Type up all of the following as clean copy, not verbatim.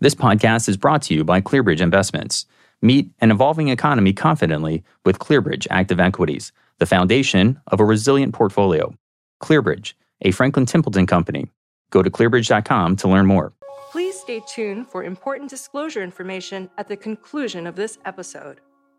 This podcast is brought to you by ClearBridge Investments. Meet an evolving economy confidently with ClearBridge Active Equities, the foundation of a resilient portfolio. ClearBridge, a Franklin Templeton company. Go to clearbridge.com to learn more. Please stay tuned for important disclosure information at the conclusion of this episode.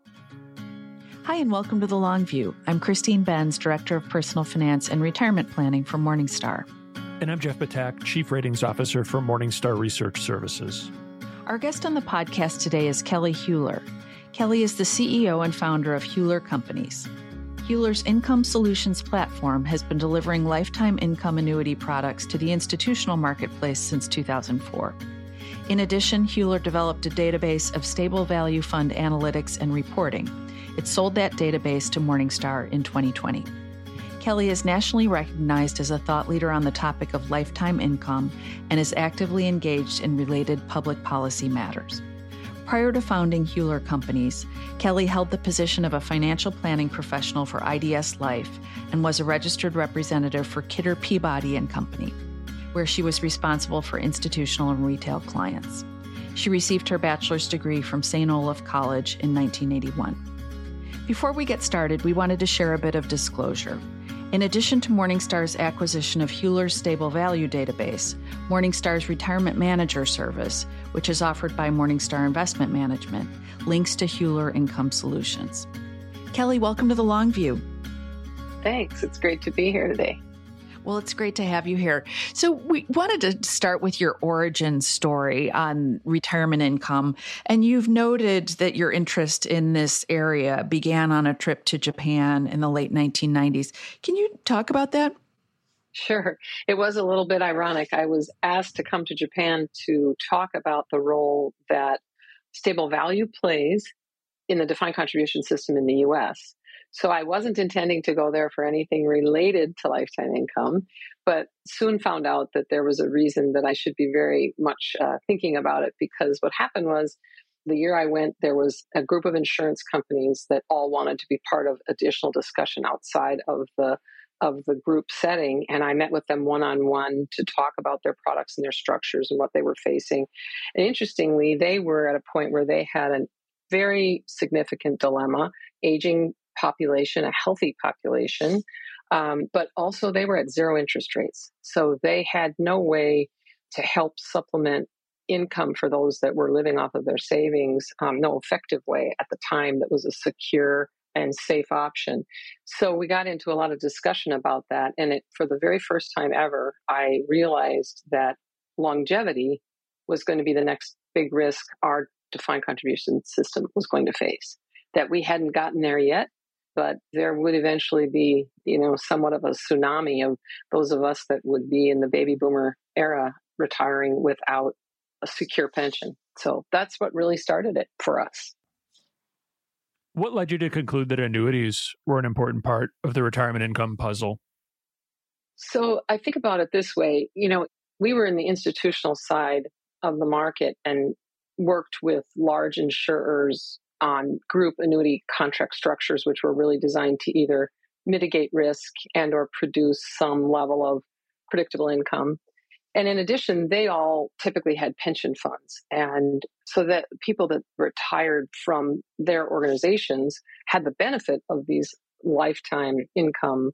Hi, and welcome to The Long View. I'm Christine Benz, Director of Personal Finance and Retirement Planning for Morningstar. And I'm Jeff Batak, Chief Ratings Officer for Morningstar Research Services. Our guest on the podcast today is Kelly Hueller. Kelly is the CEO and founder of Hueller Companies. Hueller's Income Solutions platform has been delivering lifetime income annuity products to the institutional marketplace since 2004. In addition, Hueller developed a database of stable value fund analytics and reporting. It sold that database to Morningstar in 2020. Kelly is nationally recognized as a thought leader on the topic of lifetime income and is actively engaged in related public policy matters. Prior to founding Hueller Companies, Kelly held the position of a financial planning professional for IDS Life and was a registered representative for Kidder Peabody & Company, where she was responsible for institutional and retail clients. She received her bachelor's degree from St. Olaf College in 1981. Before we get started, we wanted to share a bit of disclosure. In addition to Morningstar's acquisition of Hueller's Stable Value database, Morningstar's Retirement Manager service, which is offered by Morningstar Investment Management, links to Hueller Income Solutions. Kelly, welcome to The Long View. Thanks. It's great to be here today. Well, it's great to have you here. So we wanted to start with your origin story on retirement income. And you've noted that your interest in this area began on a trip to Japan in the late 1990s. Can you talk about that? Sure. It was a little bit ironic. I was asked to come to Japan to talk about the role that stable value plays in the defined contribution system in the U.S. So I wasn't intending to go there for anything related to lifetime income, but soon found out that there was a reason that I should be very much thinking about it, because what happened was the year I went, there was a group of insurance companies that all wanted to be part of additional discussion outside of the group setting. And I met with them one-on-one to talk about their products and their structures and what they were facing. And interestingly, they were at a point where they had a very significant dilemma, aging population, a healthy population, but also they were at zero interest rates. So they had no way to help supplement income for those that were living off of their savings, no effective way at the time that was a secure and safe option. So we got into a lot of discussion about that. And for the very first time ever, I realized that longevity was going to be the next big risk our defined contribution system was going to face, that we hadn't gotten there yet. But there would eventually be, somewhat of a tsunami of those of us that would be in the baby boomer era retiring without a secure pension. So that's what really started it for us. What led you to conclude that annuities were an important part of the retirement income puzzle? So I think about it this way. We were in the institutional side of the market and worked with large insurers on group annuity contract structures, which were really designed to either mitigate risk and or produce some level of predictable income. And in addition, they all typically had pension funds. And so that people that retired from their organizations had the benefit of these lifetime income,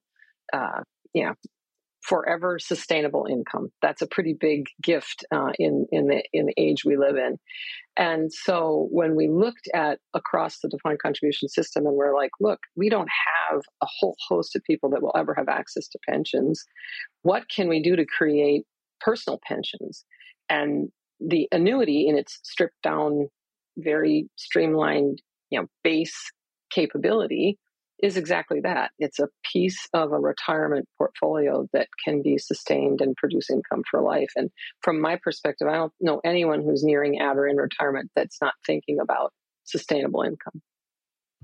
forever sustainable income. That's a pretty big gift in the age we live in. And so when we looked at across the defined contribution system and we're like, look, we don't have a whole host of people that will ever have access to pensions. What can we do to create personal pensions? And the annuity in its stripped down, very streamlined, base capability is exactly that. It's a piece of a retirement portfolio that can be sustained and produce income for life. And from my perspective, I don't know anyone who's nearing at or in retirement that's not thinking about sustainable income.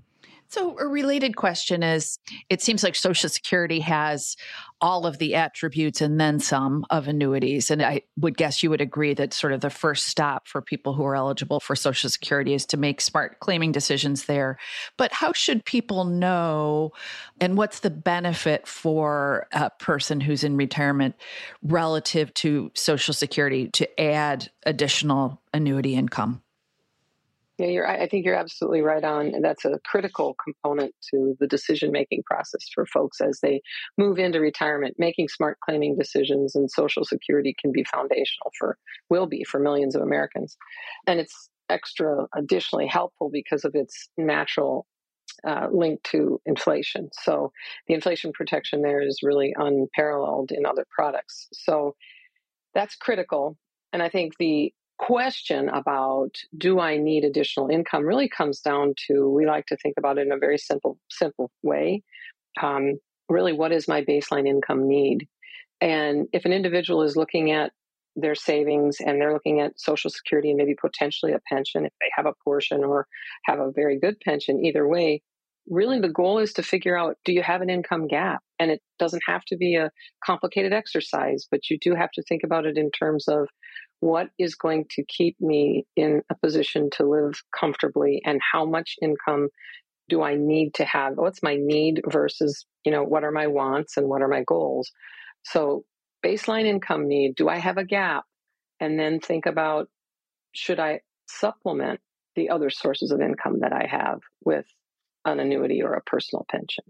So a related question is, it seems like Social Security has all of the attributes and then some of annuities. And I would guess you would agree that sort of the first stop for people who are eligible for Social Security is to make smart claiming decisions there. But how should people know, and what's the benefit for a person who's in retirement relative to Social Security to add additional annuity income? Yeah, I think you're absolutely right on. And that's a critical component to the decision-making process for folks as they move into retirement. Making smart claiming decisions and Social Security can be foundational will be for millions of Americans. And it's additionally helpful because of its natural link to inflation. So the inflation protection there is really unparalleled in other products. So that's critical. And I think the question about do I need additional income really comes down to, we like to think about it in a very simple way. Really, what is my baseline income need? And if an individual is looking at their savings and they're looking at Social Security and maybe potentially a pension, if they have a portion or have a very good pension, either way, really the goal is to figure out, do you have an income gap? And it doesn't have to be a complicated exercise, but you do have to think about it in terms of what is going to keep me in a position to live comfortably, and how much income do I need to have? What's my need versus, what are my wants and what are my goals? So baseline income need, do I have a gap? And then think about, should I supplement the other sources of income that I have with an annuity or a personal pension?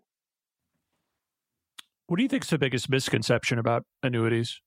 What do you think is the biggest misconception about annuities?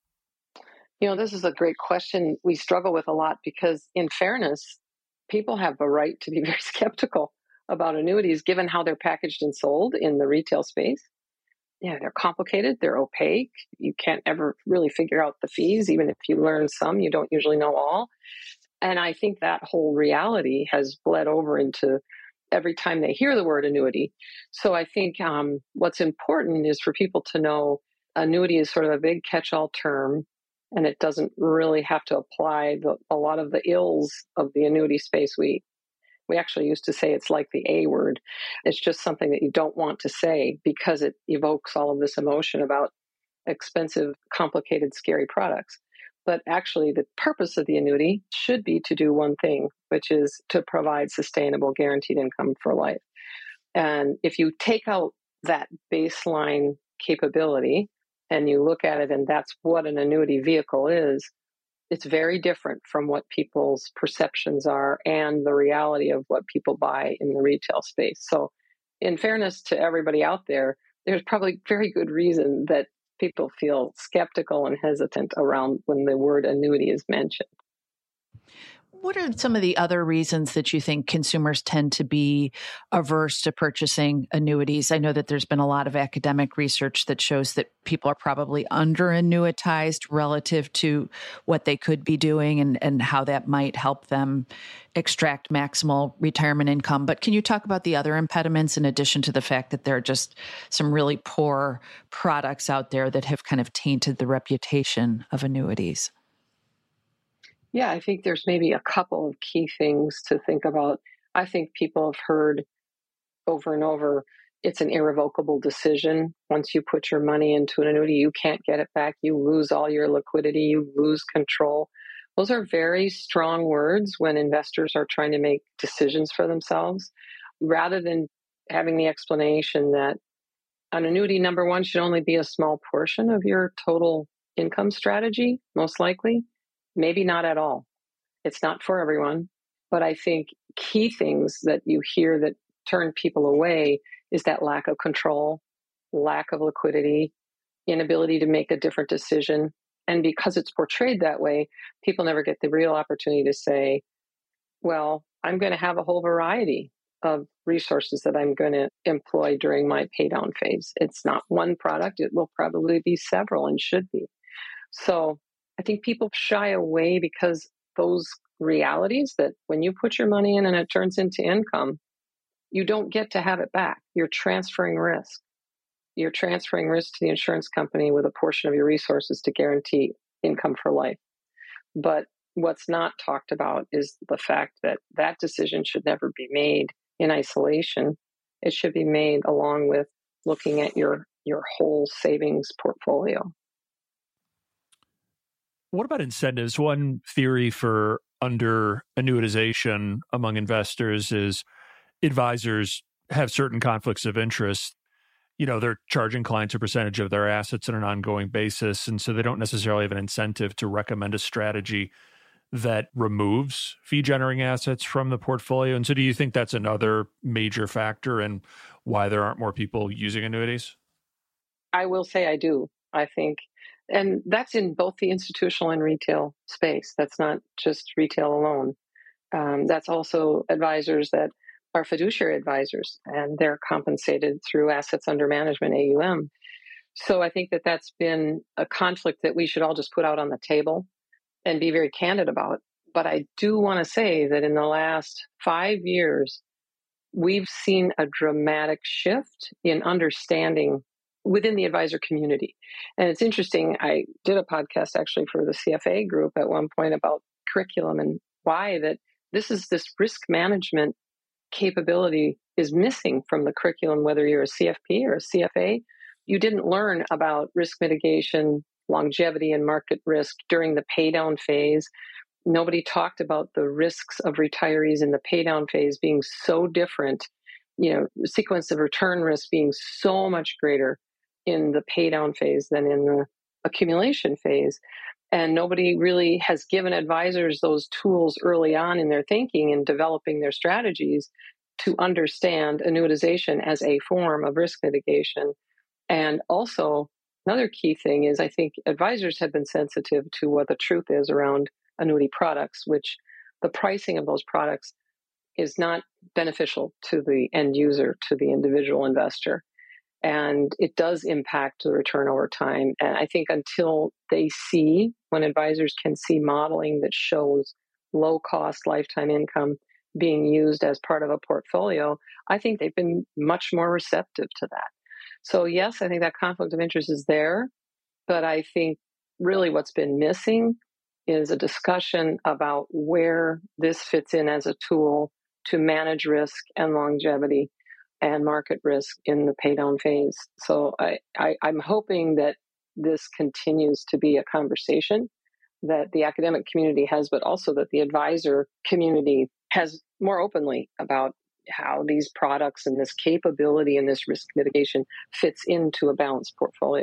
This is a great question we struggle with a lot because, in fairness, people have a right to be very skeptical about annuities given how they're packaged and sold in the retail space. Yeah, they're complicated, they're opaque. You can't ever really figure out the fees. Even if you learn some, you don't usually know all. And I think that whole reality has bled over into every time they hear the word annuity. So I think what's important is for people to know annuity is sort of a big catch-all term, and it doesn't really have to apply a lot of the ills of the annuity space. We actually used to say it's like the A word. It's just something that you don't want to say because it evokes all of this emotion about expensive, complicated, scary products. But actually, the purpose of the annuity should be to do one thing, which is to provide sustainable, guaranteed income for life. And if you take out that baseline capability and you look at it, and that's what an annuity vehicle is, it's very different from what people's perceptions are and the reality of what people buy in the retail space. So in fairness to everybody out there, there's probably very good reason that people feel skeptical and hesitant around when the word annuity is mentioned. What are some of the other reasons that you think consumers tend to be averse to purchasing annuities? I know that there's been a lot of academic research that shows that people are probably under annuitized relative to what they could be doing and how that might help them extract maximal retirement income. But can you talk about the other impediments in addition to the fact that there are just some really poor products out there that have kind of tainted the reputation of annuities? Yeah, I think there's maybe a couple of key things to think about. I think people have heard over and over, it's an irrevocable decision. Once you put your money into an annuity, you can't get it back. You lose all your liquidity. You lose control. Those are very strong words when investors are trying to make decisions for themselves, rather than having the explanation that an annuity, number one, should only be a small portion of your total income strategy, most likely. Maybe not at all. It's not for everyone. But I think key things that you hear that turn people away is that lack of control, lack of liquidity, inability to make a different decision. And because it's portrayed that way, people never get the real opportunity to say, well, I'm going to have a whole variety of resources that I'm going to employ during my pay down phase. It's not one product. It will probably be several and should be. So I think people shy away because those realities that when you put your money in and it turns into income, you don't get to have it back. You're transferring risk. You're transferring risk to the insurance company with a portion of your resources to guarantee income for life. But what's not talked about is the fact that that decision should never be made in isolation. it should be made along with looking at your whole savings portfolio. What about incentives? One theory for under annuitization among investors is advisors have certain conflicts of interest. They're charging clients a percentage of their assets on an ongoing basis, and so they don't necessarily have an incentive to recommend a strategy that removes fee-generating assets from the portfolio. And so do you think that's another major factor in why there aren't more people using annuities? I will say I do. I think, and that's in both the institutional and retail space. That's not just retail alone. That's also advisors that are fiduciary advisors, and they're compensated through assets under management, AUM. So I think that that's been a conflict that we should all just put out on the table and be very candid about. But I do want to say that in the last 5 years, we've seen a dramatic shift in understanding within the advisor community. And it's interesting, I did a podcast actually for the CFA group at one point about curriculum and why that this risk management capability is missing from the curriculum, whether you're a CFP or a CFA. You didn't learn about risk mitigation, longevity, and market risk during the pay down phase. Nobody talked about the risks of retirees in the pay down phase being so different, the sequence of return risk being so much greater in the pay down phase than in the accumulation phase. And nobody really has given advisors those tools early on in their thinking and developing their strategies to understand annuitization as a form of risk mitigation. And also, another key thing is I think advisors have been sensitive to what the truth is around annuity products, which the pricing of those products is not beneficial to the end user, to the individual investor. And it does impact the return over time. And I think until when advisors can see modeling that shows low cost lifetime income being used as part of a portfolio, I think they've been much more receptive to that. So yes, I think that conflict of interest is there, but I think really what's been missing is a discussion about where this fits in as a tool to manage risk and longevity and market risk in the pay down phase. So I'm hoping that this continues to be a conversation that the academic community has, but also that the advisor community has more openly about how these products and this capability and this risk mitigation fits into a balanced portfolio.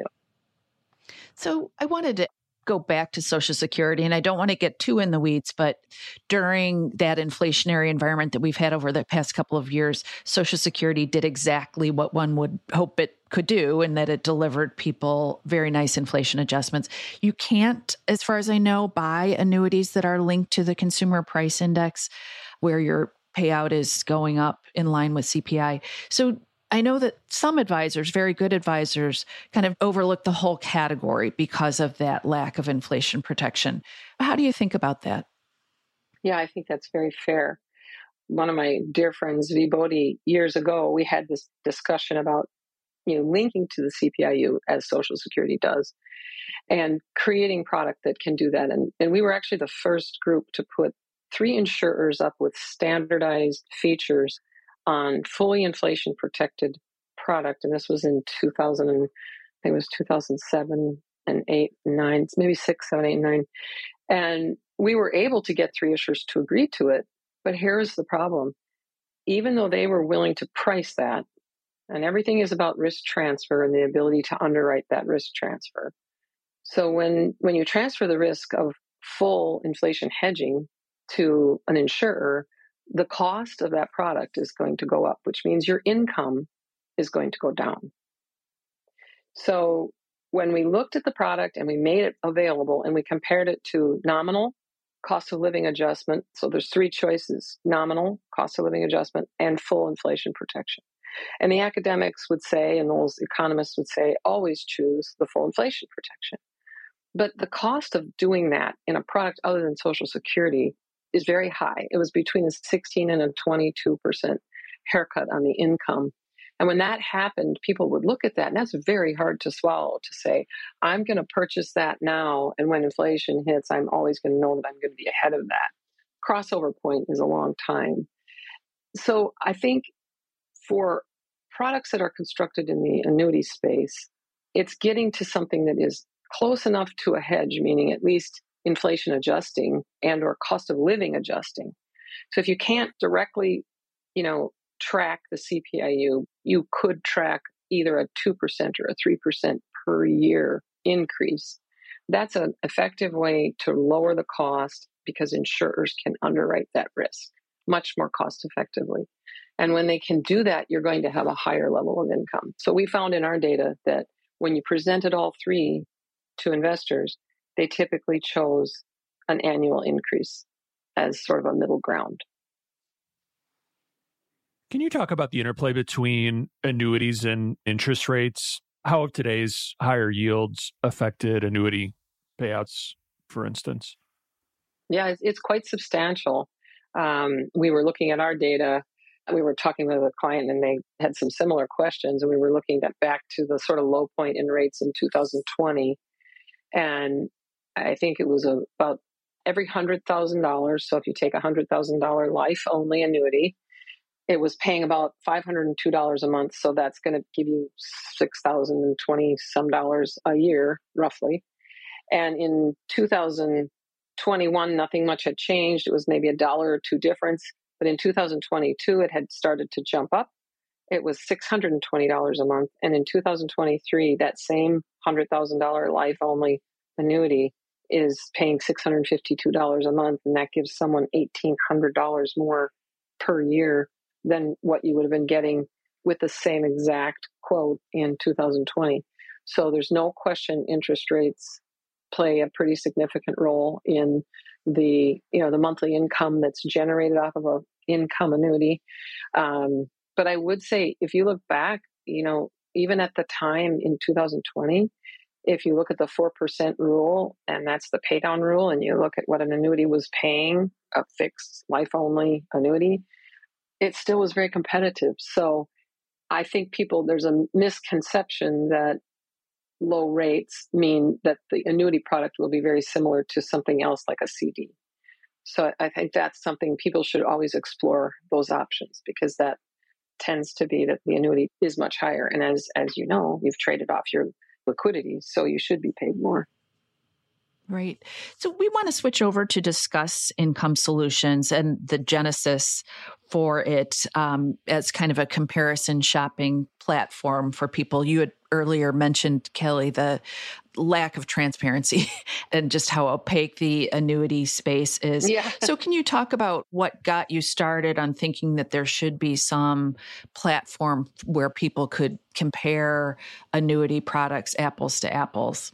So I wanted to go back to Social Security, and I don't want to get too in the weeds, but during that inflationary environment that we've had over the past couple of years, Social Security did exactly what one would hope it could do, in that it delivered people very nice inflation adjustments. You can't, as far as I know, buy annuities that are linked to the Consumer Price Index, where your payout is going up in line with CPI. So I know that some advisors, very good advisors, kind of overlook the whole category because of that lack of inflation protection. How do you think about that? Yeah, I think that's very fair. One of my dear friends, V. Bodie, years ago, we had this discussion about linking to the CPIU as Social Security does and creating product that can do that. And we were actually the first group to put 3 insurers up with standardized features on fully inflation protected product. And this was in 2000, I think it was 2007 and 8 and 9, maybe 6, 7, 8, and 9. And we were able to get 3 issuers to agree to it. But here's the problem. Even though they were willing to price that, and everything is about risk transfer and the ability to underwrite that risk transfer. So when you transfer the risk of full inflation hedging to an insurer, the cost of that product is going to go up, which means your income is going to go down. So when we looked at the product and we made it available and we compared it to nominal cost of living adjustment, so there's 3 choices: nominal cost of living adjustment and full inflation protection. And the academics would say, and those economists would say, always choose the full inflation protection. But the cost of doing that in a product other than Social Security is very high. It was between a 16 and a 22% haircut on the income. And when that happened, people would look at that, and that's very hard to swallow, to say, I'm going to purchase that now, and when inflation hits, I'm always going to know that I'm going to be ahead of that. Crossover point is a long time. So I think for products that are constructed in the annuity space, it's getting to something that is close enough to a hedge, meaning at least inflation adjusting and or cost of living adjusting. So if you can't directly, track the CPIU, you could track either a 2% or a 3% per year increase. That's an effective way to lower the cost because insurers can underwrite that risk much more cost effectively. And when they can do that, you're going to have a higher level of income. So we found in our data that when you presented all three to investors, they typically chose an annual increase as sort of a middle ground. Can you talk about the interplay between annuities and interest rates? How have today's higher yields affected annuity payouts, for instance? Yeah, it's quite substantial. We were looking at our data. We were talking with a client and they had some similar questions. And we were looking back to the sort of low point in rates in 2020. And I think it was about every $100,000. So if you take a $100,000 life only annuity, it was paying about $502 a month. So that's going to give you $6,020 some dollars a year, roughly. And in 2021, nothing much had changed. It was maybe $1 or $2 difference. But in 2022, it had started to jump up. It was $620 a month. And in 2023, that same $100,000 life only annuity is paying $652 a month. And that gives someone $1,800 more per year than what you would have been getting with the same exact quote in 2020. So there's no question interest rates play a pretty significant role in the monthly income that's generated off of an income annuity. But I would say if you look back, even at the time in 2020, if you look at the 4% rule, and that's the pay down rule, and you look at what an annuity was paying, a fixed life only annuity, it still was very competitive. So I think there's a misconception that low rates mean that the annuity product will be very similar to something else like a CD. So I think that's something people should always explore, those options, because that tends to be that the annuity is much higher. And as you know, you've traded off your liquidity, so you should be paid more. Right. So we want to switch over to discuss Income Solutions and the genesis for it as kind of a comparison shopping platform for people. You had earlier mentioned, Kelly, the lack of transparency and just how opaque the annuity space is. Yeah. So can you talk about what got you started on thinking that there should be some platform where people could compare annuity products apples to apples?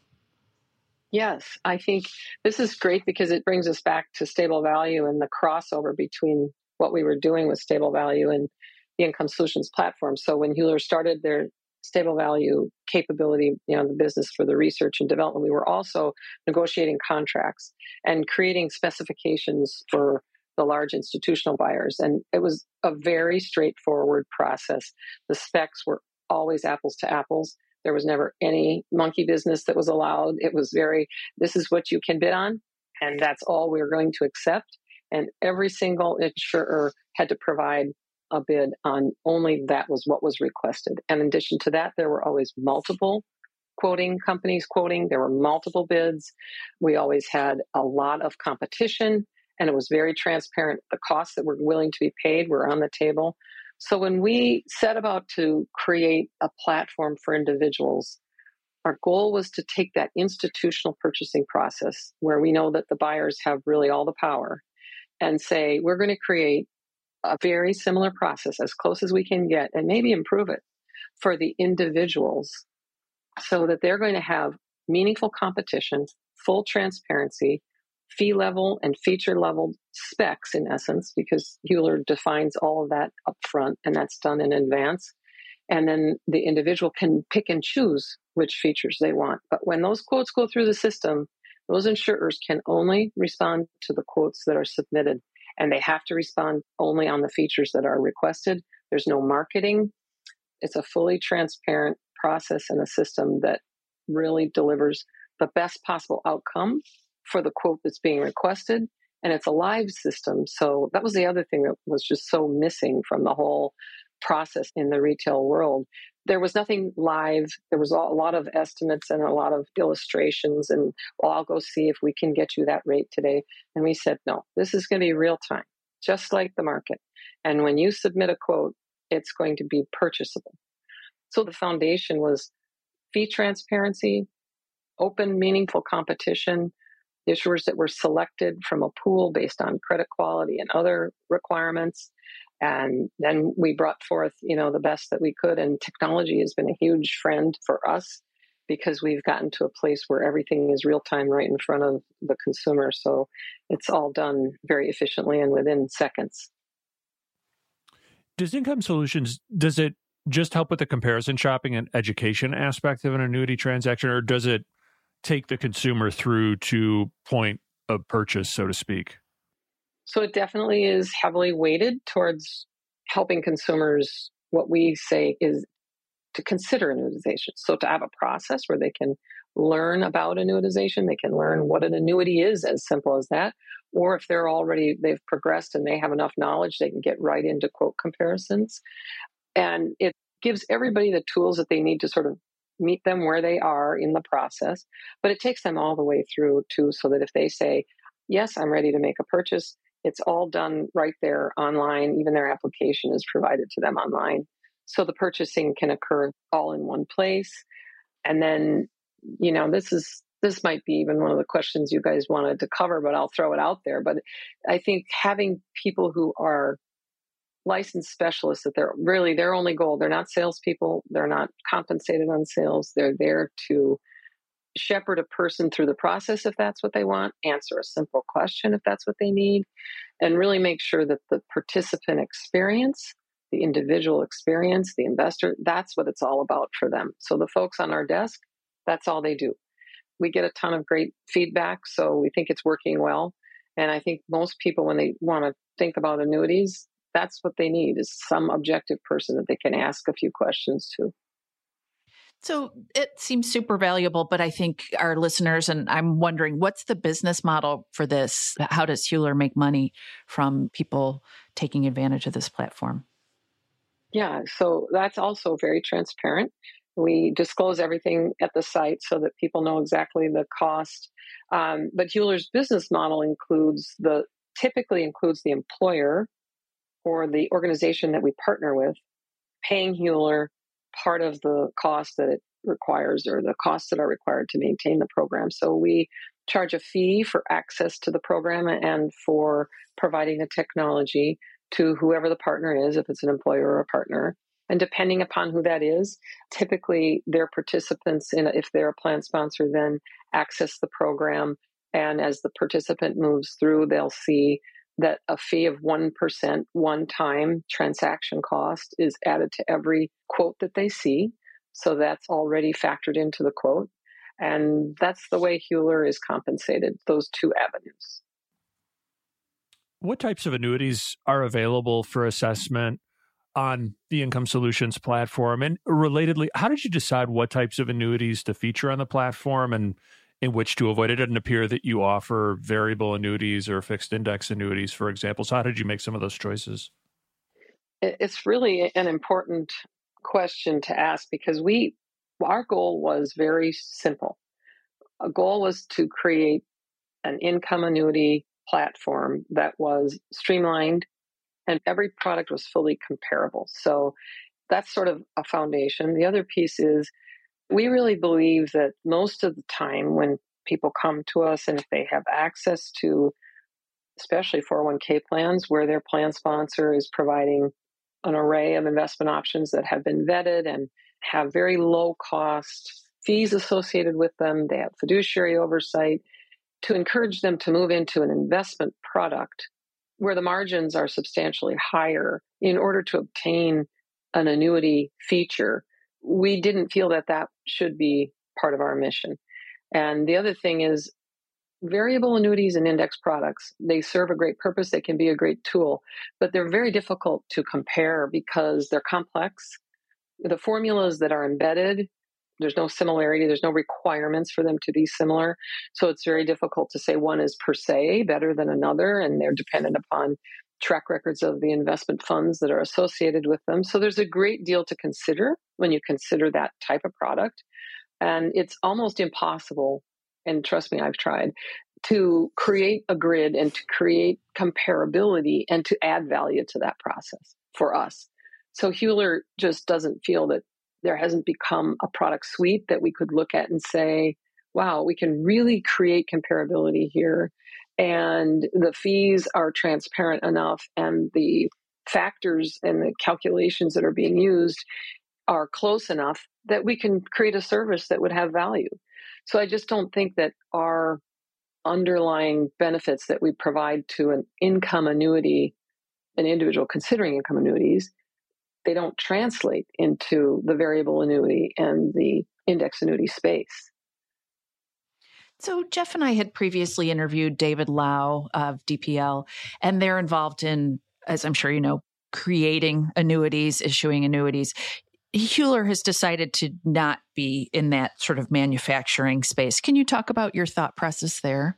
Yes, I think this is great because it brings us back to Stable Value and the crossover between what we were doing with Stable Value and the Income Solutions platform. So when Hewler started their Stable Value capability, the business for the research and development, we were also negotiating contracts and creating specifications for the large institutional buyers. And it was a very straightforward process. The specs were always apples to apples. There was never any monkey business that was allowed. It was this is what you can bid on, and that's all we're going to accept. And every single insurer had to provide a bid on only that was what was requested. And in addition to that, there were always multiple quoting companies quoting. There were multiple bids. We always had a lot of competition, and it was very transparent. The costs that were willing to be paid were on the table. So when we set about to create a platform for individuals, our goal was to take that institutional purchasing process where we know that the buyers have really all the power and say, we're going to create a very similar process as close as we can get and maybe improve it for the individuals so that they're going to have meaningful competition, full transparency, fee level and feature level specs in essence, because Hewler defines all of that up front and that's done in advance. And then the individual can pick and choose which features they want. But when those quotes go through the system, those insurers can only respond to the quotes that are submitted, and they have to respond only on the features that are requested. There's no marketing. It's a fully transparent process and a system that really delivers the best possible outcome for the quote that's being requested. And it's a live system. So that was the other thing that was just so missing from the whole process in the retail world. There was nothing live. There was a lot of estimates and a lot of illustrations. And, well, I'll go see if we can get you that rate today. And we said, no, this is going to be real time, just like the market. And when you submit a quote, it's going to be purchasable. So the foundation was fee transparency, open, meaningful competition, issuers that were selected from a pool based on credit quality and other requirements. And then we brought forth, the best that we could. And technology has been a huge friend for us because we've gotten to a place where everything is real time right in front of the consumer. So it's all done very efficiently and within seconds. Does Income Solutions, does it just help with the comparison shopping and education aspect of an annuity transaction, or does it take the consumer through to point of purchase, so to speak? So it definitely is heavily weighted towards helping consumers, what we say is to consider annuitization. So to have a process where they can learn about annuitization, they can learn what an annuity is, as simple as that. Or if they've progressed and they have enough knowledge, they can get right into quote comparisons. And it gives everybody the tools that they need to sort of meet them where they are in the process. But it takes them all the way through too, so that if they say, yes, I'm ready to make a purchase, it's all done right there online. Even their application is provided to them online. So the purchasing can occur all in one place. And then, this might be even one of the questions you guys wanted to cover, but I'll throw it out there. But I think having people who are licensed specialists, that their only goal, they're not salespeople, they're not compensated on sales, they're there to shepherd a person through the process if that's what they want, answer a simple question if that's what they need, and really make sure that the participant experience, the individual experience, the investor, that's what it's all about for them. So the folks on our desk, that's all they do. We get a ton of great feedback, so we think it's working well. And I think most people, when they want to think about annuities, that's what they need, is some objective person that they can ask a few questions to. So it seems super valuable, but I think our listeners, and I'm wondering, what's the business model for this? How does Hewler make money from people taking advantage of this platform? Yeah, so that's also very transparent. We disclose everything at the site so that people know exactly the cost. But Hewler's business model typically includes the employer or the organization that we partner with paying Hewler part of the cost that it requires, or the costs that are required to maintain the program. So we charge a fee for access to the program and for providing the technology to whoever the partner is, if it's an employer or a partner. And depending upon who that is, typically their participants, if they're a plan sponsor, then access the program. And as the participant moves through, they'll see that a fee of 1% one-time transaction cost is added to every quote that they see. So that's already factored into the quote. And that's the way Hewler is compensated, those two avenues. What types of annuities are available for assessment on the Income Solutions platform? And relatedly, how did you decide what types of annuities to feature on the platform and in which to avoid? It doesn't appear that you offer variable annuities or fixed index annuities, for example. So how did you make some of those choices? It's really an important question to ask, because our goal was very simple. A goal was to create an income annuity platform that was streamlined and every product was fully comparable. So that's sort of a foundation. The other piece is we really believe that most of the time when people come to us, and if they have access to, especially 401k plans, where their plan sponsor is providing an array of investment options that have been vetted and have very low cost fees associated with them, they have fiduciary oversight, to encourage them to move into an investment product where the margins are substantially higher in order to obtain an annuity feature. We didn't feel that should be part of our mission. And the other thing is, variable annuities and index products, they serve a great purpose. They can be a great tool, but they're very difficult to compare because they're complex. The formulas that are embedded, there's no similarity. There's no requirements for them to be similar. So it's very difficult to say one is per se better than another, and they're dependent upon track records of the investment funds that are associated with them. So there's a great deal to consider when you consider that type of product. And it's almost impossible, and trust me, I've tried, to create a grid and to create comparability and to add value to that process for us. So Hewler just doesn't feel that there hasn't become a product suite that we could look at and say, wow, we can really create comparability here. And the fees are transparent enough, and the factors and the calculations that are being used are close enough that we can create a service that would have value. So I just don't think that our underlying benefits that we provide to an income annuity, an individual considering income annuities, they don't translate into the variable annuity and the index annuity space. So Jeff and I had previously interviewed David Lau of DPL, and they're involved in, as I'm sure you know, creating annuities, issuing annuities. Hewler has decided to not be in that sort of manufacturing space. Can you talk about your thought process there?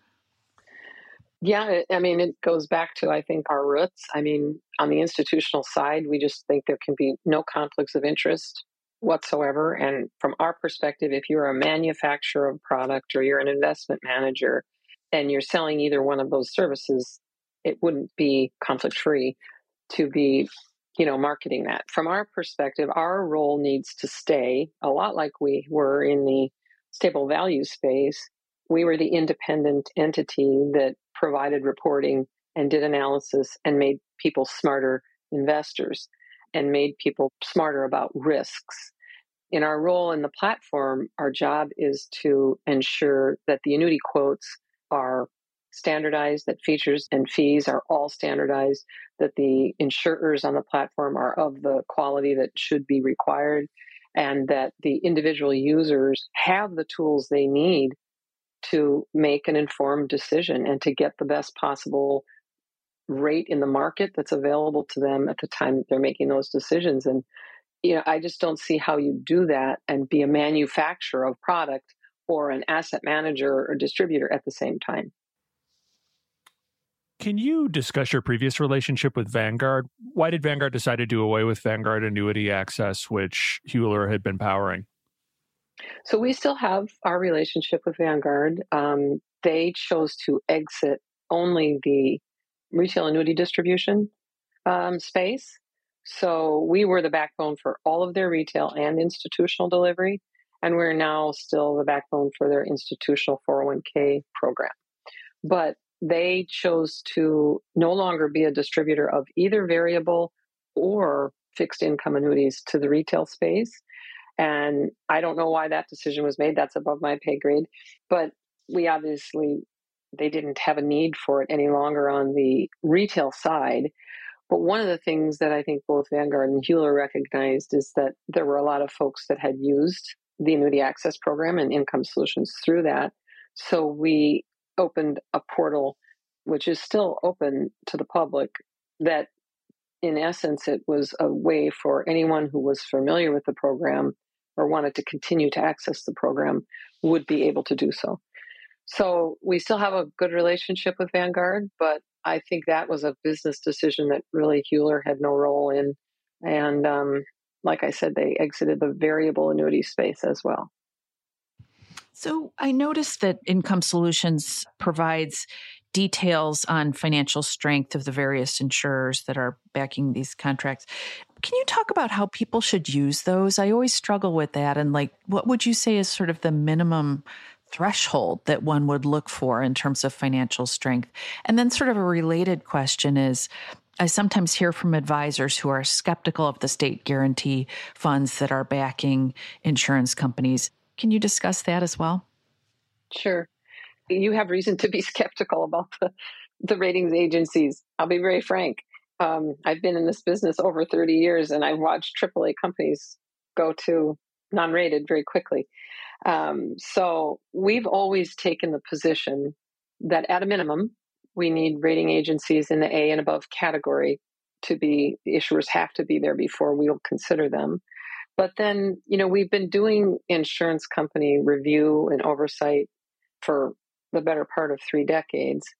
Yeah, I mean, it goes back to, I think, our roots. I mean, on the institutional side, we just think there can be no conflicts of interest whatsoever. And from our perspective, if you're a manufacturer of product or you're an investment manager and you're selling either one of those services, it wouldn't be conflict free to be, marketing that. From our perspective, our role needs to stay a lot like we were in the stable value space. We were the independent entity that provided reporting and did analysis and made people smarter investors and made people smarter about risks. In our role in the platform, our job is to ensure that the annuity quotes are standardized, that features and fees are all standardized, that the insurers on the platform are of the quality that should be required, and that the individual users have the tools they need to make an informed decision and to get the best possible rate in the market that's available to them at the time that they're making those decisions. And, I just don't see how you do that and be a manufacturer of product or an asset manager or distributor at the same time. Can you discuss your previous relationship with Vanguard? Why did Vanguard decide to do away with Vanguard Annuity Access, which Hewler had been powering? So we still have our relationship with Vanguard. They chose to exit only the retail annuity distribution space. So we were the backbone for all of their retail and institutional delivery, and we're now still the backbone for their institutional 401k program. But they chose to no longer be a distributor of either variable or fixed income annuities to the retail space. And I don't know why that decision was made. That's above my pay grade. But they didn't have a need for it any longer on the retail side. But one of the things that I think both Vanguard and Hewler recognized is that there were a lot of folks that had used the Annuity Access Program and income solutions through that. So we opened a portal, which is still open to the public, that in essence, it was a way for anyone who was familiar with the program or wanted to continue to access the program would be able to do so. So we still have a good relationship with Vanguard, but I think that was a business decision that really Hewler had no role in. And like I said, they exited the variable annuity space as well. So I noticed that Income Solutions provides details on financial strength of the various insurers that are backing these contracts. Can you talk about how people should use those? I always struggle with that. And what would you say is sort of the minimum threshold that one would look for in terms of financial strength? And then sort of a related question is, I sometimes hear from advisors who are skeptical of the state guarantee funds that are backing insurance companies. Can you discuss that as well? Sure. You have reason to be skeptical about the ratings agencies. I'll be very frank. I've been in this business over 30 years, and I've watched AAA companies go to non-rated very quickly. So we've always taken the position that at a minimum, we need rating agencies in the A and above category to be, the issuers have to be there before we'll consider them. But then, we've been doing insurance company review and oversight for the better part of 3 decades.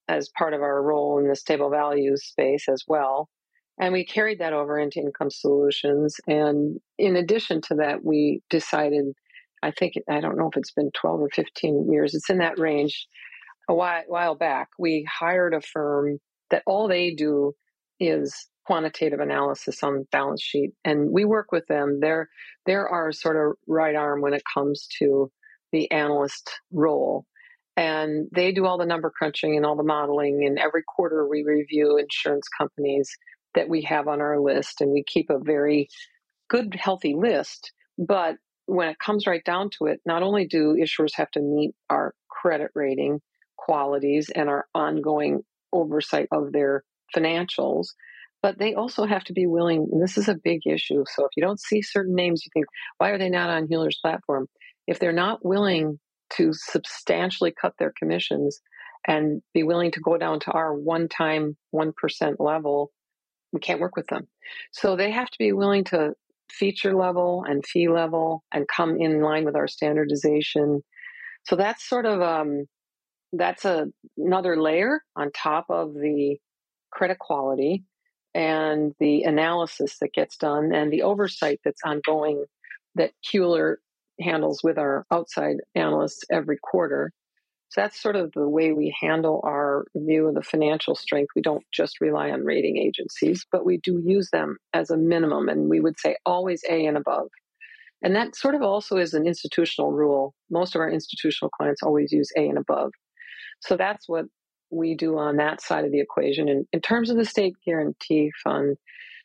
as part of our role in the stable values space as well. And we carried that over into income solutions. And in addition to that, we decided, I don't know if it's been 12 or 15 years, it's in that range. A while back, we hired a firm that all they do is quantitative analysis on the balance sheet. And we work with them. They're our sort of right arm when it comes to the analyst role. And they do all the number crunching and all the modeling. And every quarter we review insurance companies that we have on our list. And we keep a very good, healthy list. But when it comes right down to it, not only do issuers have to meet our credit rating qualities and our ongoing oversight of their financials, but they also have to be willing, and this is a big issue. So if you don't see certain names, you think, why are they not on Heuler's platform? If they're not willing to substantially cut their commissions and be willing to go down to our one-time 1% level, we can't work with them. So they have to be willing to feature level and fee level and come in line with our standardization. So that's sort of that's another layer on top of the credit quality and the analysis that gets done and the oversight that's ongoing that Heuler handles with our outside analysts every quarter. So that's sort of the way we handle our view of the financial strength. We don't just rely on rating agencies, but we do use them as a minimum. And we would say always A and above. And that sort of also is an institutional rule. Most of our institutional clients always use A and above. So that's what we do on that side of the equation. And in terms of the state guarantee fund,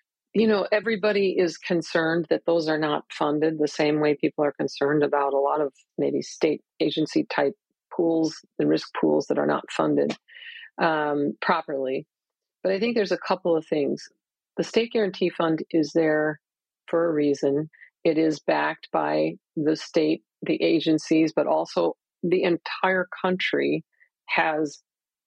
everybody is concerned that those are not funded the same way people are concerned about a lot of maybe state agency type pools and risk pools that are not funded properly. But I think there's a couple of things. The state guarantee fund is there for a reason. It is backed by the state, the agencies, but also the entire country has,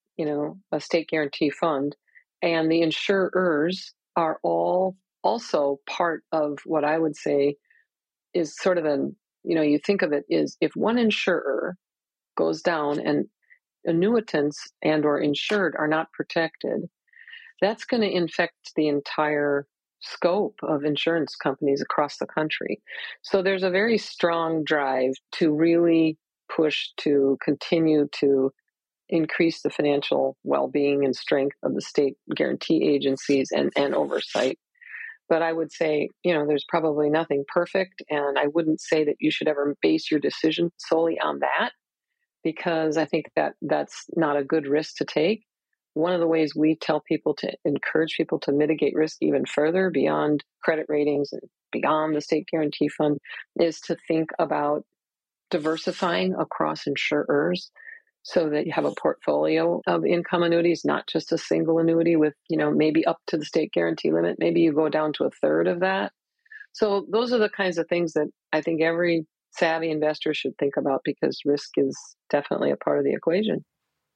a state guarantee fund. And the insurers are all also part of what I would say is sort of you think of it is if one insurer goes down and annuitants and or insured are not protected, that's going to infect the entire scope of insurance companies across the country. So there's a very strong drive to really push to continue to increase the financial well-being and strength of the state guarantee agencies and oversight. But I would say, there's probably nothing perfect, and I wouldn't say that you should ever base your decision solely on that, because I think that that's not a good risk to take. One of the ways we tell people to encourage people to mitigate risk even further beyond credit ratings and beyond the state guarantee fund is to think about diversifying across insurers so that you have a portfolio of income annuities, not just a single annuity with, maybe up to the state guarantee limit. Maybe you go down to a third of that. So those are the kinds of things that I think every savvy investor should think about, because risk is definitely a part of the equation.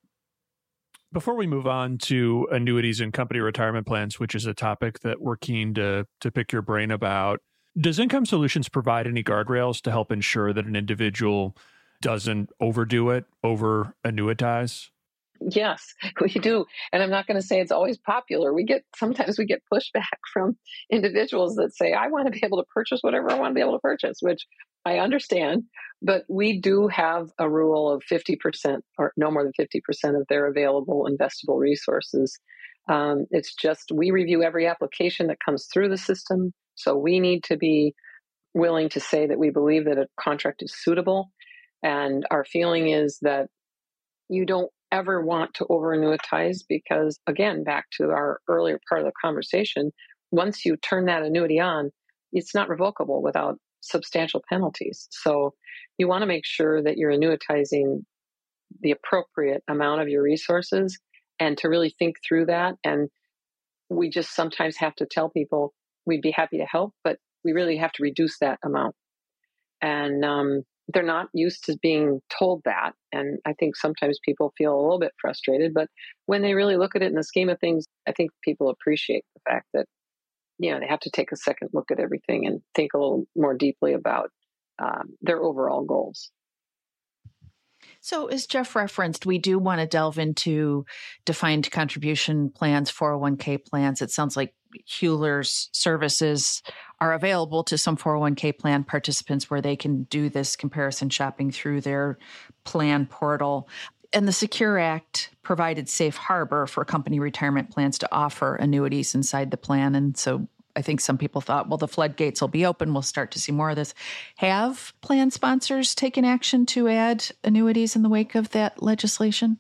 Before we move on to annuities and company retirement plans, which is a topic that we're keen to pick your brain about, does Income Solutions provide any guardrails to help ensure that an individual doesn't overdo it, over annuitize? Yes, we do. And I'm not going to say it's always popular. Sometimes we get pushback from individuals that say, I want to be able to purchase whatever I want to be able to purchase, which I understand. But we do have a rule of 50% or no more than 50% of their available investable resources. It's just we review every application that comes through the system. So we need to be willing to say that we believe that a contract is suitable. And our feeling is that you don't ever want to over annuitize because, again, back to our earlier part of the conversation, once you turn that annuity on, it's not revocable without substantial penalties. So you want to make sure that you're annuitizing the appropriate amount of your resources and to really think through that. And we just sometimes have to tell people we'd be happy to help, but we really have to reduce that amount. And they're not used to being told that. And I think sometimes people feel a little bit frustrated, but when they really look at it in the scheme of things, I think people appreciate the fact that, they have to take a second look at everything and think a little more deeply about their overall goals. So as Jeff referenced, we do want to delve into defined contribution plans, 401k plans. It sounds like Hewler's services are available to some 401k plan participants where they can do this comparison shopping through their plan portal. And the Secure Act provided safe harbor for company retirement plans to offer annuities inside the plan. And so I think some people thought, well, the floodgates will be open. We'll start to see more of this. Have plan sponsors taken action to add annuities in the wake of that legislation?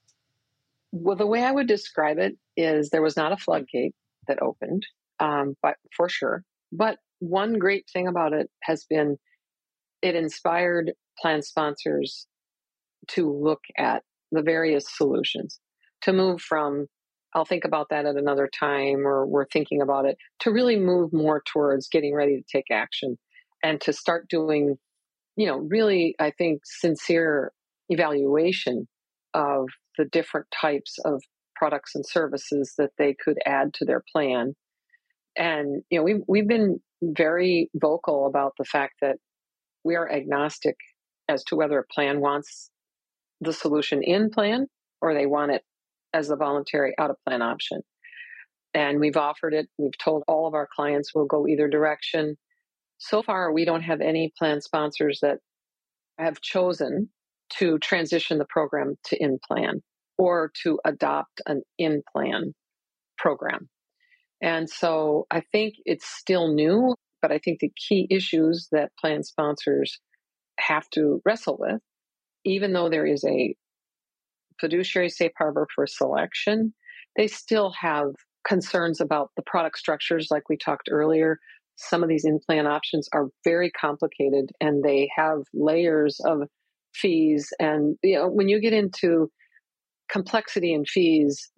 Well, the way I would describe it is there was not a floodgate that opened, but for sure. But one great thing about it has been it inspired plan sponsors to look at the various solutions, to move from I'll think about that at another time, or we're thinking about it, to really move more towards getting ready to take action and to start doing, really, I think, sincere evaluation of the different types of products and services that they could add to their plan. And, we've been very vocal about the fact that we are agnostic as to whether a plan wants the solution in plan or they want it as a voluntary out-of-plan option. And we've offered it. We've told all of our clients we'll go either direction. So far, we don't have any plan sponsors that have chosen to transition the program to in-plan or to adopt an in-plan program. And so I think it's still new, but I think the key issues that plan sponsors have to wrestle with, even though there is a fiduciary safe harbor for selection, they still have concerns about the product structures like we talked earlier. Some of these in-plan options are very complicated and they have layers of fees. And when you get into complexity and fees,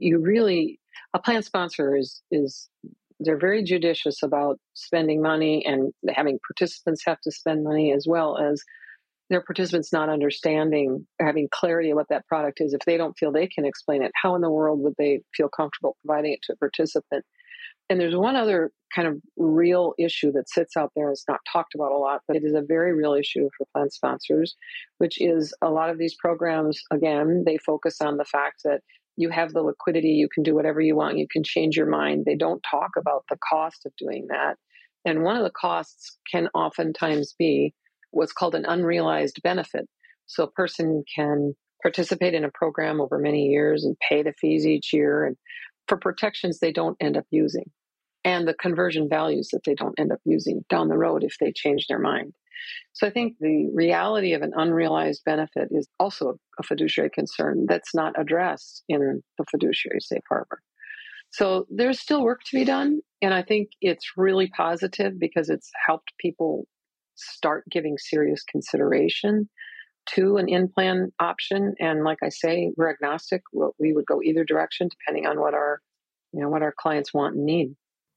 a plan sponsor is they're very judicious about spending money and having participants have to spend money, as well as their participants not understanding, having clarity of what that product is. If they don't feel they can explain it, how in the world would they feel comfortable providing it to a participant? And there's one other kind of real issue that sits out there. It's not talked about a lot, but it is a very real issue for plan sponsors, which is a lot of these programs, again, they focus on the fact that you have the liquidity, you can do whatever you want, you can change your mind. They don't talk about the cost of doing that. And one of the costs can oftentimes be what's called an unrealized benefit. So a person can participate in a program over many years and pay the fees each year and for protections they don't end up using, and the conversion values that they don't end up using down the road if they change their mind. So I think the reality of an unrealized benefit is also a fiduciary concern that's not addressed in the fiduciary safe harbor. So there's still work to be done. And I think it's really positive because it's helped people start giving serious consideration to an in-plan option. And like I say, we're agnostic. We would go either direction depending on what our clients want and need.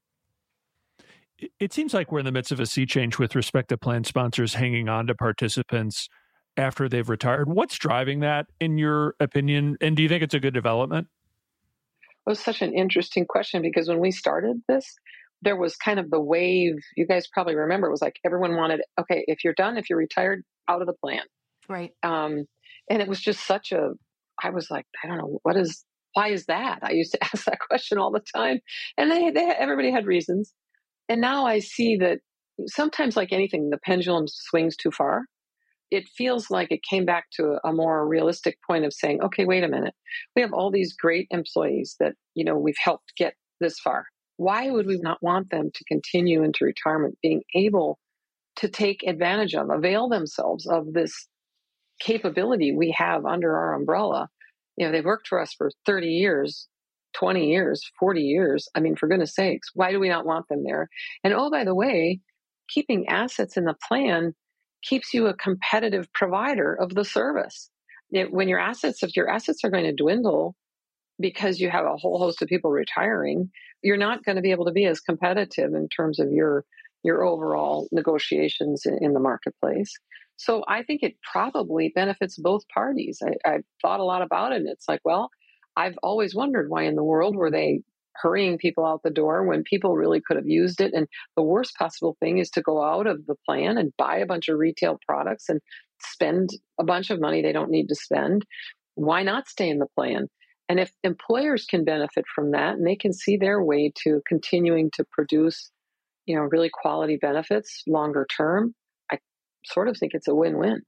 It seems like we're in the midst of a sea change with respect to plan sponsors hanging on to participants after they've retired. What's driving that, in your opinion? And do you think it's a good development? It was such an interesting question because when we started this, there was kind of the wave. You guys probably remember, it was like everyone wanted, okay, if you're done, if you're retired, out of the plan. Right. And it was just I was like, I don't know, why is that? I used to ask that question all the time. And everybody had reasons. And now I see that sometimes, like anything, the pendulum swings too far. It feels like it came back to a more realistic point of saying, okay, wait a minute. We have all these great employees that, we've helped get this far. Why would we not want them to continue into retirement being able to take advantage of, avail themselves of this capability we have under our umbrella? They've worked for us for 30 years, 20 years, 40 years. I mean, for goodness sakes, why do we not want them there? And oh, by the way, keeping assets in the plan keeps you a competitive provider of the service. When your assets are going to dwindle because you have a whole host of people retiring, you're not going to be able to be as competitive in terms of your overall negotiations in the marketplace. So I think it probably benefits both parties. I've thought a lot about it, and it's like, well, I've always wondered why in the world were they hurrying people out the door when people really could have used it. And the worst possible thing is to go out of the plan and buy a bunch of retail products and spend a bunch of money they don't need to spend. Why not stay in the plan? And if employers can benefit from that and they can see their way to continuing to produce, really quality benefits longer term, I sort of think it's a win-win.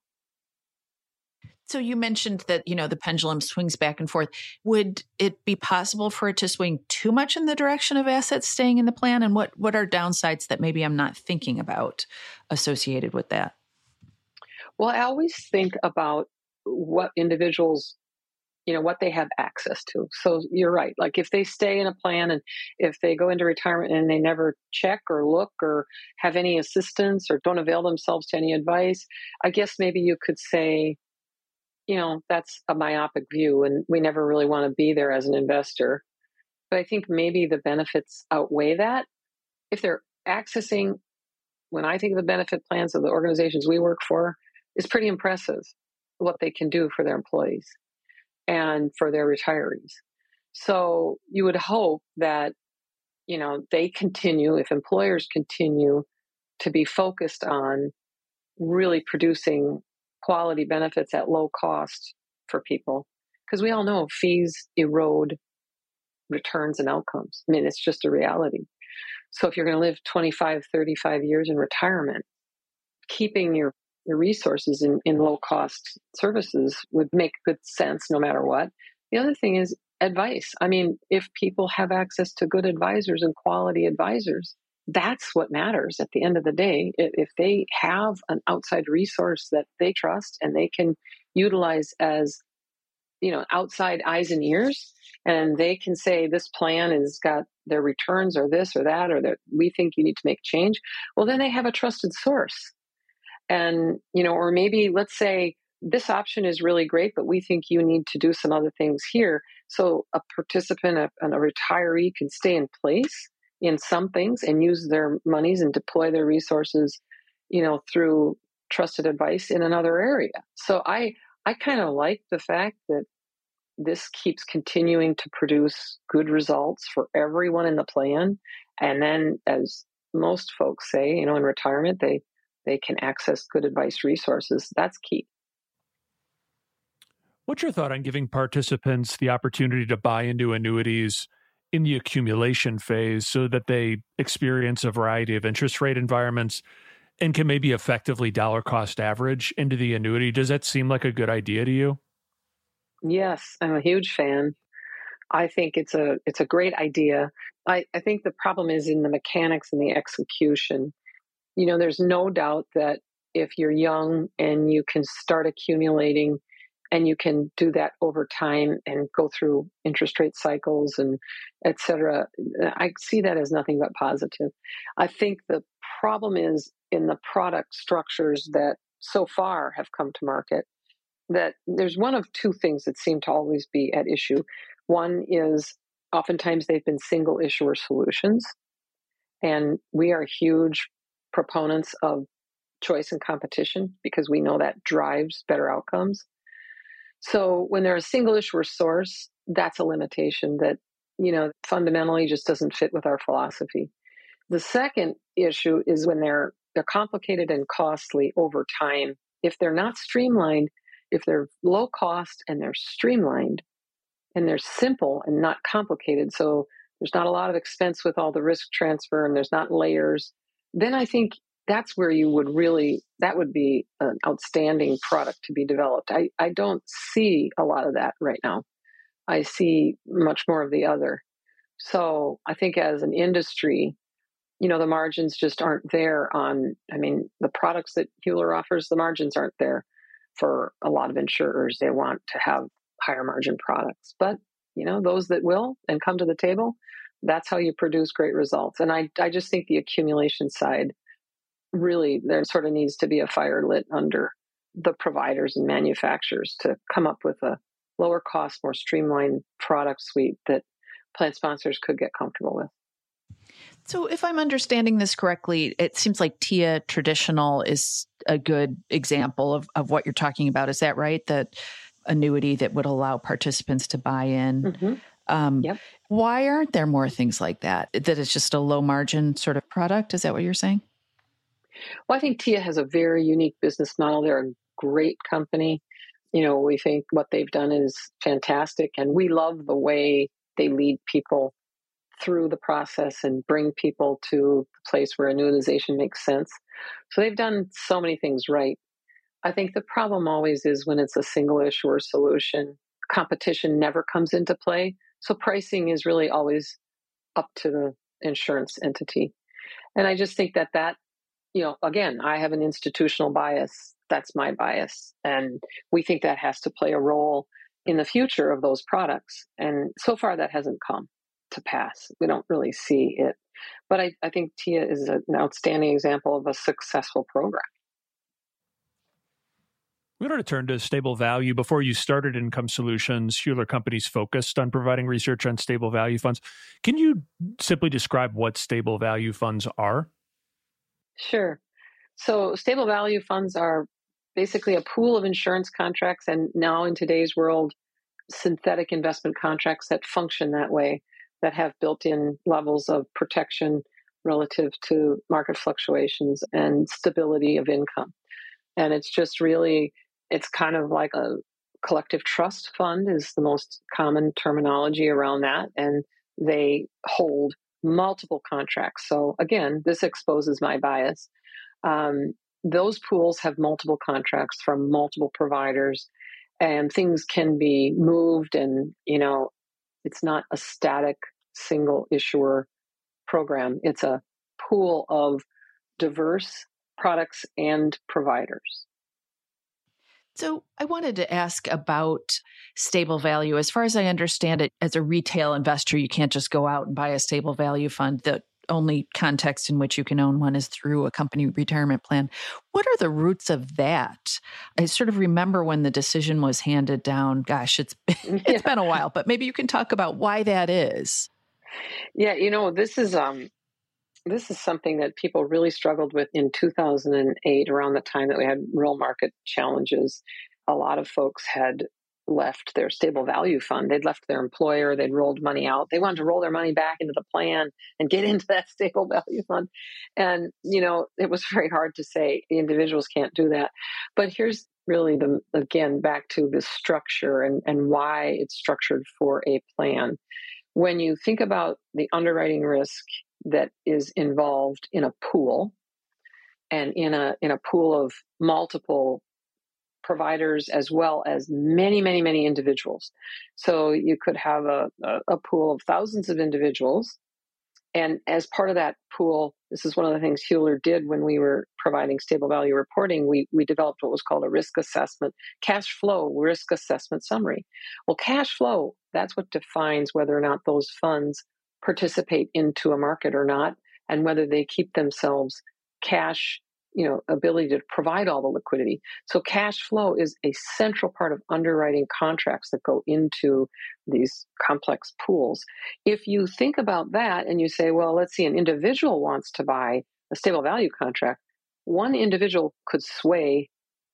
So you mentioned that, the pendulum swings back and forth. Would it be possible for it to swing too much in the direction of assets staying in the plan? And what are downsides that maybe I'm not thinking about associated with that? Well, I always think about what individuals, what they have access to. So you're right. Like if they stay in a plan and if they go into retirement and they never check or look or have any assistance or don't avail themselves to any advice, I guess maybe you could say, that's a myopic view and we never really want to be there as an investor. But I think maybe the benefits outweigh that. If they're accessing, when I think of the benefit plans of the organizations we work for, is pretty impressive what they can do for their employees and for their retirees. So you would hope that, they continue, if employers continue to be focused on really producing quality benefits at low cost for people. Because we all know fees erode returns and outcomes. I mean, it's just a reality. So if you're going to live 25, 35 years in retirement, keeping your resources in low cost services would make good sense no matter what. The other thing is advice. I mean, if people have access to good advisors and quality advisors, that's what matters at the end of the day. If they have an outside resource that they trust and they can utilize as, outside eyes and ears, and they can say this plan has got their returns or this or that, or that we think you need to make change, well, then they have a trusted source. And, or maybe let's say this option is really great, but we think you need to do some other things here. So a participant, a retiree can stay in place in some things and use their monies and deploy their resources, through trusted advice in another area. So I kind of like the fact that this keeps continuing to produce good results for everyone in the plan. And then, as most folks say, in retirement, they can access good advice resources. That's key. What's your thought on giving participants the opportunity to buy into annuities in the accumulation phase so that they experience a variety of interest rate environments and can maybe effectively dollar cost average into the annuity? Does that seem like a good idea to you? Yes, I'm a huge fan. I think it's a great idea. I think the problem is in the mechanics and the execution. There's no doubt that if you're young and you can start accumulating and you can do that over time and go through interest rate cycles and et cetera, I see that as nothing but positive. I think the problem is in the product structures that so far have come to market, that there's one of two things that seem to always be at issue. One is oftentimes they've been single issuer solutions, and we are huge proponents of choice and competition because we know that drives better outcomes. So when they're a single issuer source, that's a limitation that, fundamentally just doesn't fit with our philosophy. The second issue is when they're complicated and costly over time. If they're not streamlined, if they're low cost and they're streamlined and they're simple and not complicated, so there's not a lot of expense with all the risk transfer and there's not layers, then I think that's where that would be an outstanding product to be developed. I don't see a lot of that right now. I see much more of the other. So I think as an industry, the margins just aren't there the products that Hewler offers, the margins aren't there for a lot of insurers. They want to have higher margin products. But, those that will and come to the table, that's how you produce great results. And I just think the accumulation side, really, there sort of needs to be a fire lit under the providers and manufacturers to come up with a lower cost, more streamlined product suite that plan sponsors could get comfortable with. So if I'm understanding this correctly, it seems like TIA traditional is a good example of what you're talking about. Is that right? That annuity that would allow participants to buy in. Mm-hmm. Yep. Why aren't there more things like that? That it's just a low margin sort of product? Is that what you're saying? Well, I think TIA has a very unique business model. They're great company. We think what they've done is fantastic, and we love the way they lead people through the process and bring people to the place where annuitization makes sense. So they've done so many things right. I think the problem always is when it's a single issuer solution, competition never comes into play. So pricing is really always up to the insurance entity. And I just think that, again, I have an institutional bias. That's my bias. And we think that has to play a role in the future of those products. And so far that hasn't come to pass. We don't really see it. But I think TIA is an outstanding example of a successful program. We're going to turn to stable value. Before you started Income Solutions, Hewler Companies focused on providing research on stable value funds. Can you simply describe what stable value funds are? Sure. So stable value funds are basically a pool of insurance contracts, and now in today's world, synthetic investment contracts that function that way, that have built-in levels of protection relative to market fluctuations and stability of income. And it's just really, it's kind of like a collective trust fund is the most common terminology around that. And they hold multiple contracts. So again, this exposes my bias. Those pools have multiple contracts from multiple providers, and things can be moved, and it's not a static single issuer program. It's a pool of diverse products and providers. So I wanted to ask about stable value. As far as I understand it, as a retail investor, you can't just go out and buy a stable value fund. The only context in which you can own one is through a company retirement plan. What are the roots of that? I sort of remember when the decision was handed down. Gosh, it's been a while, but maybe you can talk about why that is. Yeah, this is something that people really struggled with in 2008, around the time that we had real market challenges. A lot of folks had left their stable value fund. They'd left their employer. They'd rolled money out. They wanted to roll their money back into the plan and get into that stable value fund. And, it was very hard to say the individuals can't do that. But here's really again, back to the structure and why it's structured for a plan. When you think about the underwriting risk that is involved in a pool, and in a pool of multiple providers as well as many, many, many individuals. So you could have a pool of thousands of individuals. And as part of that pool, this is one of the things Hewler did when we were providing stable value reporting. We developed what was called a risk assessment, cash flow risk assessment summary. Well, cash flow, that's what defines whether or not those funds participate into a market or not, and whether they keep themselves cash, ability to provide all the liquidity. So cash flow is a central part of underwriting contracts that go into these complex pools. If you think about that and you say, well, let's see, an individual wants to buy a stable value contract, one individual could sway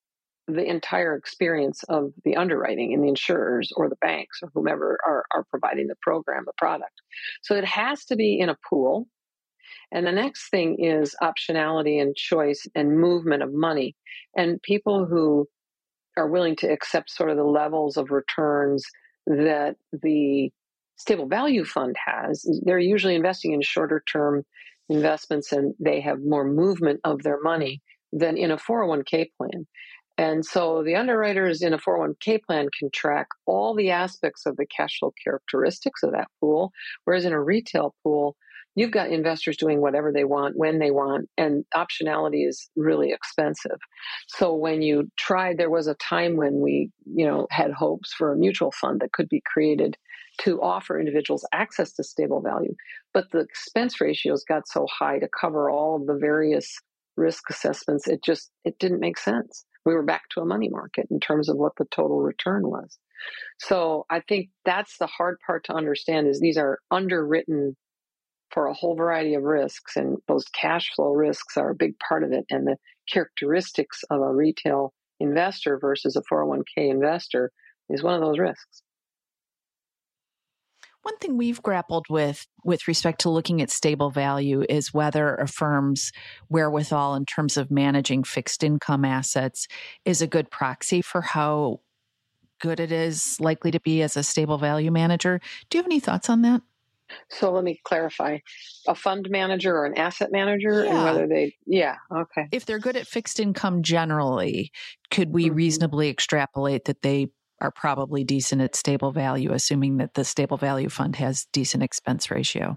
the entire experience of the underwriting and the insurers or the banks or whomever are providing the program, the product. So it has to be in a pool. And the next thing is optionality and choice and movement of money. And people who are willing to accept sort of the levels of returns that the stable value fund has, they're usually investing in shorter term investments, and they have more movement of their money than in a 401k plan. And so the underwriters in a 401k plan can track all the aspects of the cash flow characteristics of that pool, whereas in a retail pool, you've got investors doing whatever they want, when they want, and optionality is really expensive. So when you tried, there was a time when we, had hopes for a mutual fund that could be created to offer individuals access to stable value. But the expense ratios got so high to cover all of the various risk assessments, it didn't make sense. We were back to a money market in terms of what the total return was. So I think that's the hard part to understand, is these are underwritten for a whole variety of risks, and those cash flow risks are a big part of it. And the characteristics of a retail investor versus a 401k investor is one of those risks. One thing we've grappled with respect to looking at stable value is whether a firm's wherewithal in terms of managing fixed income assets is a good proxy for how good it is likely to be as a stable value manager. Do you have any thoughts on that? So let me clarify. A fund manager or an asset manager, and whether okay. If they're good at fixed income generally, could we reasonably extrapolate that they are probably decent at stable value, assuming that the stable value fund has decent expense ratio?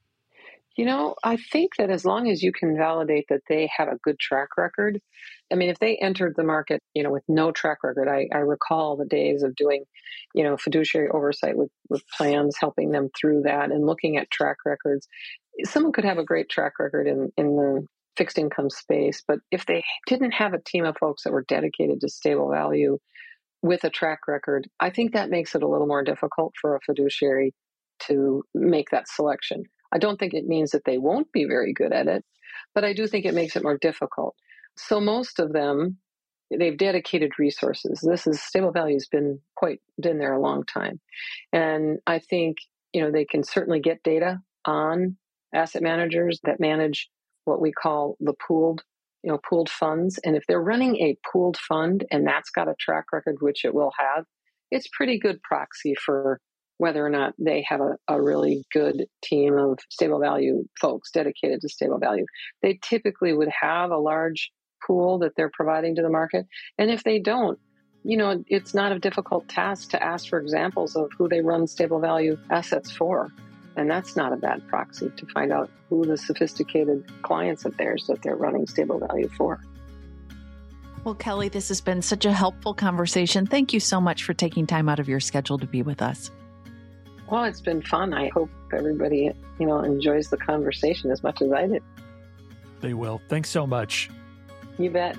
I think that as long as you can validate that they have a good track record, if they entered the market, with no track record, I recall the days of doing, fiduciary oversight with plans, helping them through that and looking at track records. Someone could have a great track record in the fixed income space, but if they didn't have a team of folks that were dedicated to stable value with a track record, I think that makes it a little more difficult for a fiduciary to make that selection. I don't think it means that they won't be very good at it, but I do think it makes it more difficult. So most of them, they've dedicated resources. Stable value has been there a long time. And I think, they can certainly get data on asset managers that manage what we call the pooled funds. And if they're running a pooled fund and that's got a track record, which it will have, it's pretty good proxy for whether or not they have a really good team of stable value folks dedicated to stable value. They typically would have a large pool that they're providing to the market. And if they don't, it's not a difficult task to ask for examples of who they run stable value assets for. And that's not a bad proxy to find out who the sophisticated clients of theirs that they're running stable value for. Well, Kelly, this has been such a helpful conversation. Thank you so much for taking time out of your schedule to be with us. Well, it's been fun. I hope everybody, enjoys the conversation as much as I did. They will. Thanks so much. You bet.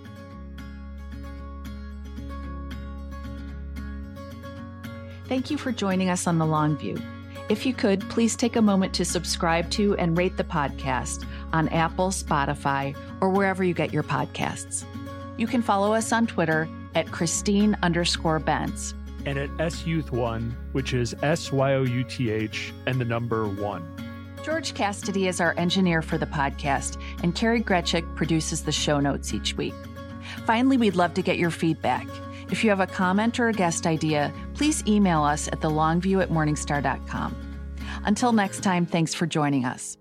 Thank you for joining us on The Long View. If you could, please take a moment to subscribe to and rate the podcast on Apple, Spotify, or wherever you get your podcasts. You can follow us on Twitter at Christine_Benz. And at SYouth1, which is SYOUTH and the number 1. George Cassidy is our engineer for the podcast, and Carrie Gretchick produces the show notes each week. Finally, we'd love to get your feedback. If you have a comment or a guest idea, please email us at thelongview@morningstar.com. Until next time, thanks for joining us.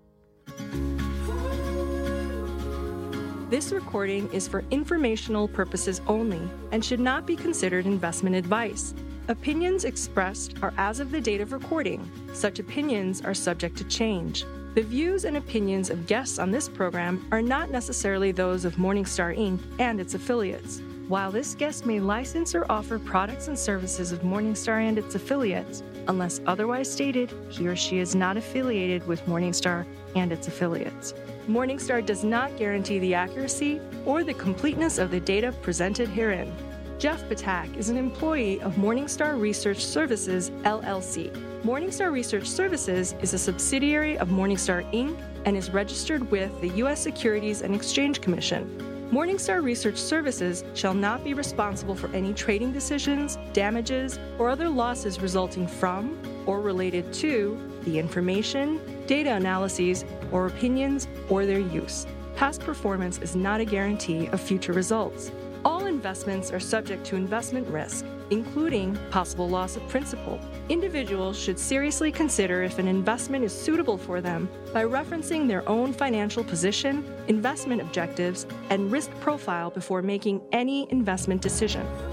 This recording is for informational purposes only and should not be considered investment advice. Opinions expressed are as of the date of recording. Such opinions are subject to change. The views and opinions of guests on this program are not necessarily those of Morningstar Inc. and its affiliates. While this guest may license or offer products and services of Morningstar and its affiliates, unless otherwise stated, he or she is not affiliated with Morningstar and its affiliates. Morningstar does not guarantee the accuracy or the completeness of the data presented herein. Jeff Patak is an employee of Morningstar Research Services, LLC. Morningstar Research Services is a subsidiary of Morningstar Inc. and is registered with the U.S. Securities and Exchange Commission. Morningstar Research Services shall not be responsible for any trading decisions, damages, or other losses resulting from or related to the information, data analyses, or opinions, or their use. Past performance is not a guarantee of future results. All investments are subject to investment risk, including possible loss of principal. Individuals should seriously consider if an investment is suitable for them by referencing their own financial position, investment objectives, and risk profile before making any investment decision.